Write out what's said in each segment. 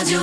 Radio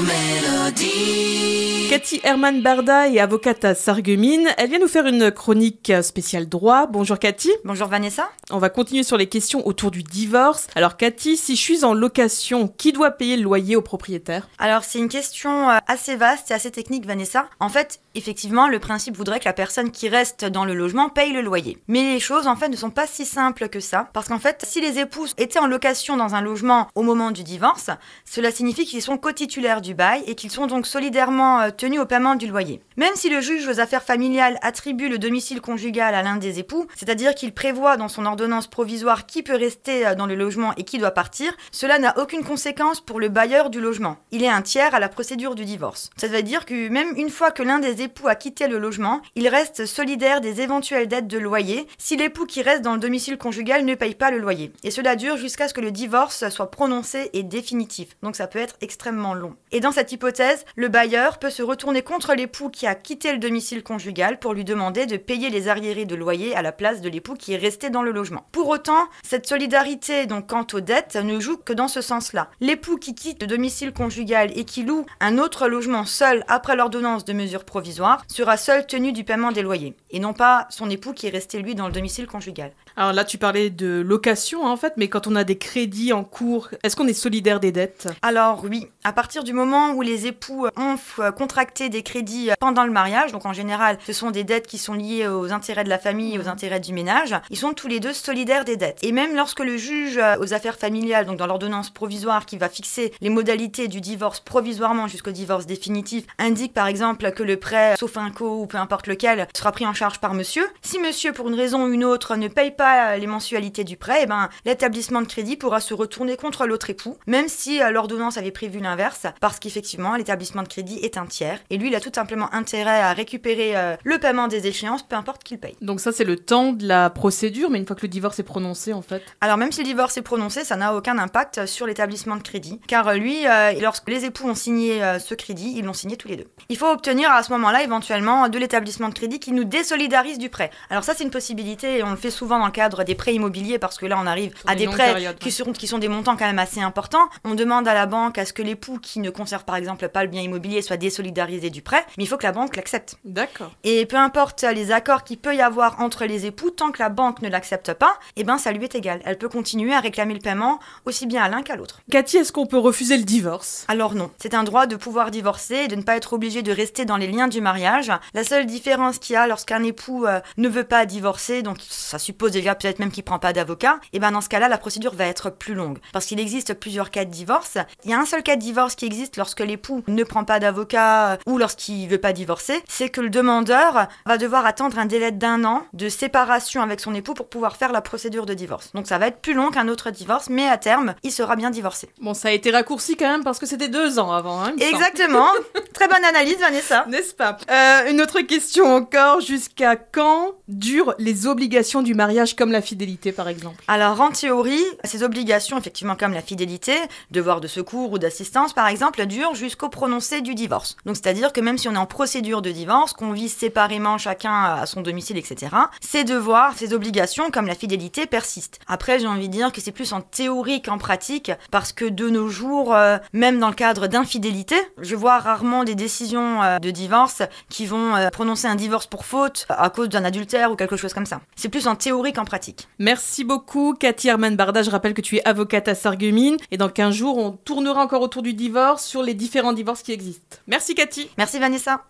Mélodie. Cathy Hermann-Barda est avocate à Sarreguemines. Elle vient nous faire une chronique spéciale droit. Bonjour Cathy. Bonjour Vanessa. On va continuer sur les questions autour du divorce. Alors Cathy, si je suis en location, qui doit payer le loyer au propriétaire ? Alors c'est une question assez vaste et assez technique Vanessa. En fait, effectivement, le principe voudrait que la personne qui reste dans le logement paye le loyer. Mais les choses en fait ne sont pas si simples que ça. Parce qu'en fait, si les époux étaient en location dans un logement au moment du divorce, cela signifie qu'ils sont co-titulaires du bail et qu'ils sont donc solidairement tenus au paiement du loyer. Même si le juge aux affaires familiales attribue le domicile conjugal à l'un des époux, c'est-à-dire qu'il prévoit dans son ordonnance provisoire qui peut rester dans le logement et qui doit partir, cela n'a aucune conséquence pour le bailleur du logement. Il est un tiers à la procédure du divorce. Ça veut dire que même une fois que l'un des époux a quitté le logement, il reste solidaire des éventuelles dettes de loyer si l'époux qui reste dans le domicile conjugal ne paye pas le loyer. Et cela dure jusqu'à ce que le divorce soit prononcé et définitif. Donc ça peut être extrêmement long. Et dans cette hypothèse, le bailleur peut se retourner contre l'époux qui a quitté le domicile conjugal pour lui demander de payer les arriérés de loyer à la place de l'époux qui est resté dans le logement. Pour autant, cette solidarité, donc quant aux dettes, ne joue que dans ce sens-là. L'époux qui quitte le domicile conjugal et qui loue un autre logement seul après l'ordonnance de mesure provisoire sera seul tenu du paiement des loyers, et non pas son époux qui est resté lui dans le domicile conjugal. Alors là, tu parlais de location en fait, mais quand on a des crédits en cours, est-ce qu'on est solidaire des dettes ? Alors oui, à partir du moment où les époux ont contracté des crédits pendant le mariage, donc en général ce sont des dettes qui sont liées aux intérêts de la famille et aux intérêts du ménage, ils sont tous les deux solidaires des dettes. Et même lorsque le juge aux affaires familiales, donc dans l'ordonnance provisoire qui va fixer les modalités du divorce provisoirement jusqu'au divorce définitif, indique par exemple que le prêt, sauf inco ou peu importe lequel, sera pris en charge par monsieur. Si monsieur pour une raison ou une autre ne paye pas les mensualités du prêt, l'établissement de crédit pourra se retourner contre l'autre époux, même si l'ordonnance avait prévu l'inverse, parce qu'effectivement l'établissement de crédit est un tiers, et lui il a tout simplement intérêt à récupérer le paiement des échéances, peu importe qu'il paye. Donc ça c'est le temps de la procédure, mais une fois que le divorce est prononcé en fait ? Alors même si le divorce est prononcé, ça n'a aucun impact sur l'établissement de crédit, car lui, lorsque les époux ont signé ce crédit, ils l'ont signé tous les deux. Il faut obtenir à ce moment-là éventuellement de l'établissement de crédit qui nous désolidarise du prêt. Alors ça c'est une possibilité, et on le fait souvent dans le cadre des prêts immobiliers, parce que là on arrive à des prêts qui sont des montants quand même assez importants. On demande à la banque à ce que l'époux qui ne conserve par exemple pas le bien immobilier soit désolidarisé du prêt, mais il faut que la banque l'accepte. D'accord. Et peu importe les accords qu'il peut y avoir entre les époux, tant que la banque ne l'accepte pas, ça lui est égal. Elle peut continuer à réclamer le paiement aussi bien à l'un qu'à l'autre. Cathy, est-ce qu'on peut refuser le divorce ? Alors non, c'est un droit de pouvoir divorcer et de ne pas être obligé de rester dans les liens du mariage. La seule différence qu'il y a lorsqu'un époux ne veut pas divorcer, donc ça suppose déjà peut-être même qu'il prend pas d'avocat, et dans ce cas-là, la procédure va être plus longue. Parce qu'il existe plusieurs cas de divorce. Il y a un seul cas de divorce qui existe lorsque l'époux ne prend pas d'avocat ou lorsqu'il veut pas divorcer, c'est que le demandeur va devoir attendre un délai d'1 an de séparation avec son époux pour pouvoir faire la procédure de divorce. Donc ça va être plus long qu'un autre divorce, mais à terme, il sera bien divorcé. Bon, ça a été raccourci quand même parce que c'était 2 ans avant, hein, Exactement. Très bonne analyse, Vanessa. N'est-ce pas ? Une autre question encore, jusqu'à quand durent les obligations du mariage comme la fidélité par exemple ? Alors en théorie, ces obligations, effectivement comme la fidélité, devoir de secours ou d'assistance par exemple, durent jusqu'au prononcé du divorce. Donc c'est-à-dire que même si on est en procédure de divorce, qu'on vit séparément chacun à son domicile, etc., ces devoirs, ces obligations comme la fidélité persistent. Après, j'ai envie de dire que c'est plus en théorie qu'en pratique, parce que de nos jours, même dans le cadre d'infidélité, je vois rarement des décisions de divorce qui vont prononcer un divorce pour faute à cause d'un adultère ou quelque chose comme ça. C'est plus en théorie qu'en pratique. Merci beaucoup Cathy Hermann-Barda, je rappelle que tu es avocate à Sarreguemines et dans 15 jours on tournera encore autour du divorce sur les différents divorces qui existent. Merci Cathy. Merci Vanessa.